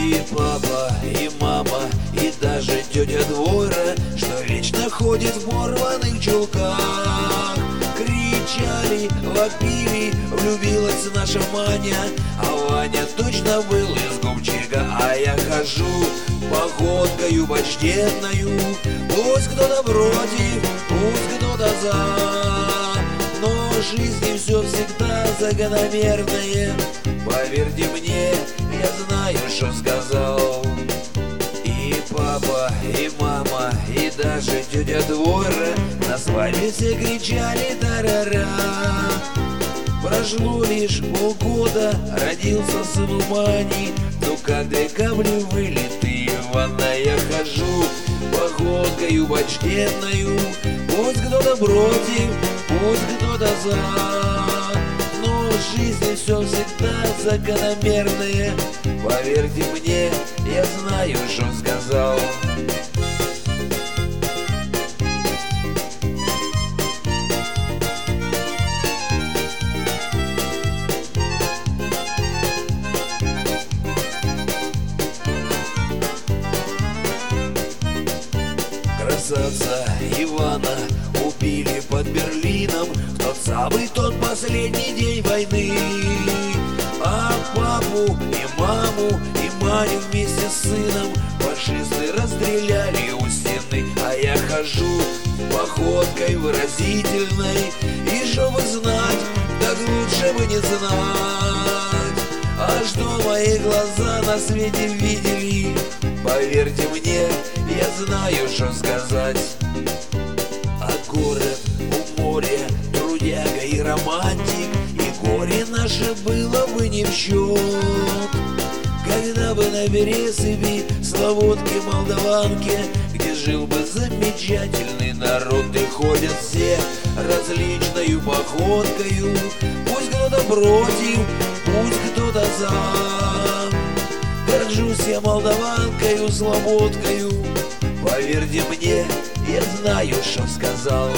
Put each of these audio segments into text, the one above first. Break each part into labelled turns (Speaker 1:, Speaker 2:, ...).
Speaker 1: И папа, и мама, и даже тетя Двора, что вечно ходит в порванных чулках. Кричали, вопили, влюбилась наша Маня, а Ваня точно был из губчика. А я хожу походкою почтенною, пусть кто-то против, пусть кто-то за, но в жизни все всегда закономерное. Поверьте мне, я знаю, что сказал. И папа, и мама, и даже тетя Двора на свадьбе все кричали тарара. Прошло лишь полгода, родился сын у Мани, но как две капли вылиты в ванной. Я хожу походкою почтенною, пусть кто-то против, пусть кто-то за, но в жизни все всегда закономерное. Поверьте мне, я знаю, что сказал. Красавца Ивана убили под Берлином в тот самый последний день войны. А папу и маму и Маню вместе с сыном фашисты расстреляли у стены. А я хожу походкой выразительной, и чтобы знать, так лучше бы не знать. А что мои глаза на свете видели, поверьте мне, я знаю, что сказать. А город у моря, трудяга и романтик, и горе наше было бы не в счет, когда бы на Березове, Славутке, Молдаванке, где жил бы замечательный народ, и ходят все различною походкою, пусть кто-то против, пусть кто-то за. Горжусь я Молдаванкою, Слободкою, поверьте мне, я знаю, что сказал.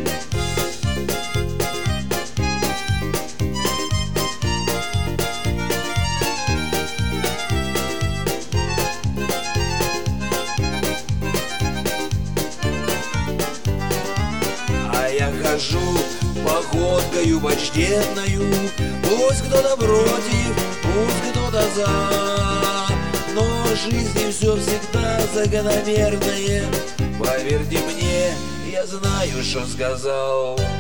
Speaker 1: А я хожу походкою почтенную, пусть кто-то против, пусть кто-то за, но в жизни все всегда закономерное. Поверьте мне, я знаю, что сказал.